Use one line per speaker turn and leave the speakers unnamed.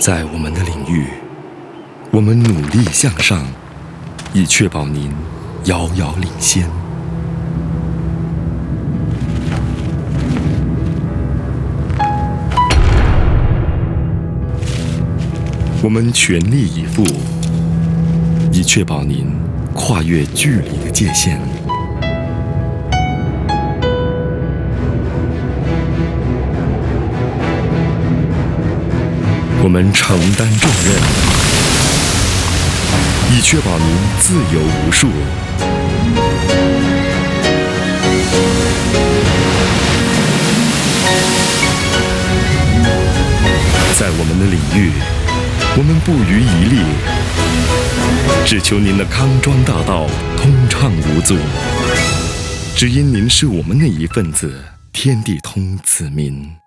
在我们的领域，我们努力向上，以确保您遥遥领先。我们全力以赴，以确保您跨越距离的界限。我们承担重任，以确保您自由无束。在我们的领域，我们不遗余力，只求您的康庄大道通畅无阻。只因您是我们的一份子，天地通子民。